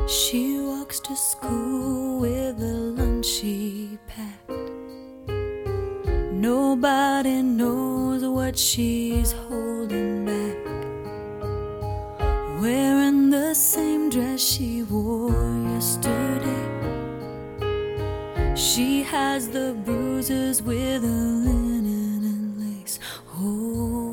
She walks to school with the lunch she packed. Nobody knows what she's holding back. Wearing the same dress she wore yesterday. She has the bruises with a linen and lace. Oh,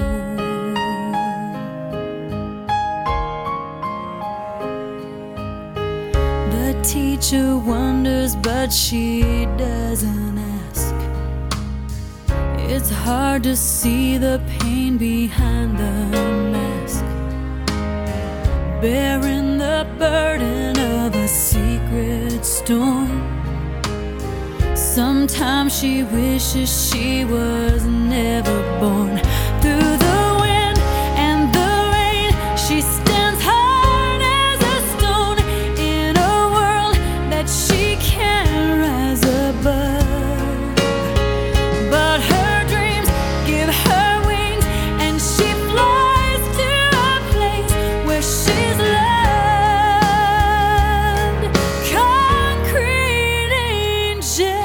the teacher wonders, but she doesn't ask. It's hard to see the pain behind the mask, bearing the burden of a secret storm. Sometimes she wishes she was never born. Through the wind and the rain, she stands hard as a stone in a world that she can't rise above. But her dreams give her wings, and she flies to a place where she's loved. Concrete angel.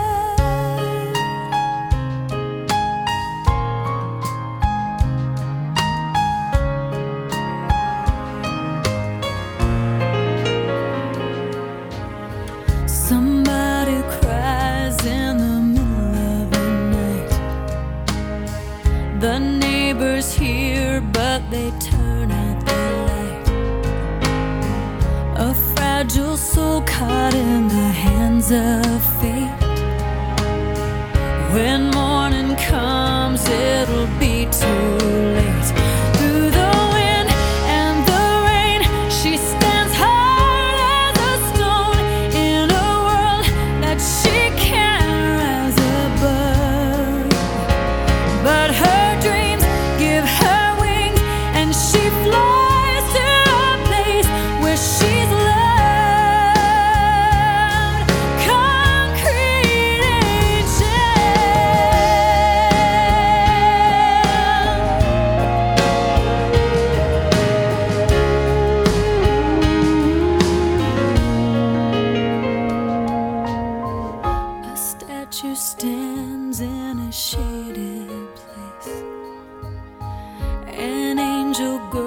Somebody cries in the middle of the night. The neighbors hear, but they turn out the light. A fragile soul caught in the hands of fate. When morning comes, it'll be too late. Through the wind and the rain, she stands hard as a stone in a world that she can't rise above. But her dreams give her wings, and she flies to a place where she's loved. Concrete angel. A statue stands in a shaded place. An angel goes